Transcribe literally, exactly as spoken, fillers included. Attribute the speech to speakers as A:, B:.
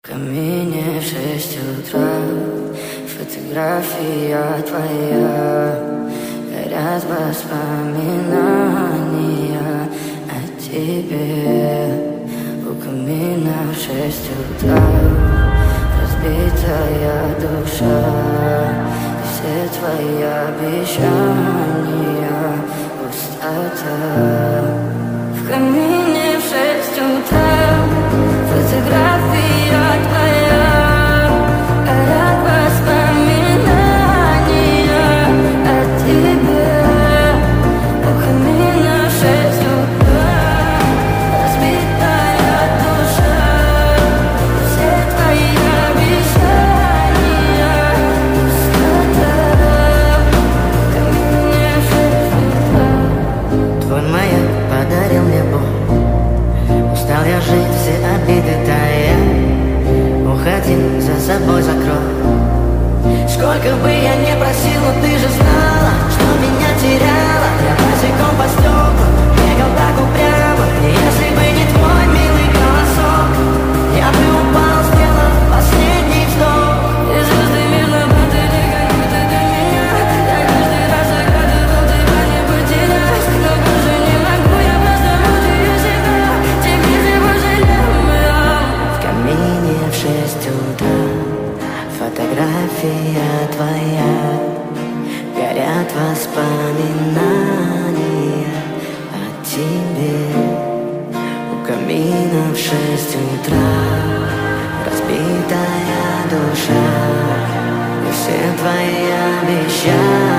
A: В камине в шесть утра, фотография твоя, горят воспоминания о тебе. У камина в шесть утра, разбитая душа, и все твои обещания пустота. В камине в шесть утра, фотография твоя, горят воспоминания о тебе. У камина в шесть утра, разбитая душа, все твои обещания пустота. В камине в шесть утра. Твой маяк подарил мне боль. Устал я жить, все обиды тая. Уходи, за собой закрой. Сколько бы я не просил, но ты же знала, что меня теряла. Я босиком по стеклам бегал так упрямо. И если бы не твой милый голосок, я бы упал, сделал последний вздох. И звезды мирно падали, как будто до меня. Я каждый раз загадывал тебя не потерять, но больше не могу, я просто мучаю себя. Теперь же пожалел. В камине в шесть утра, фотография твоя, горят воспоминания о тебе. У камина в шесть утра, разбитая душа, и все твои обещания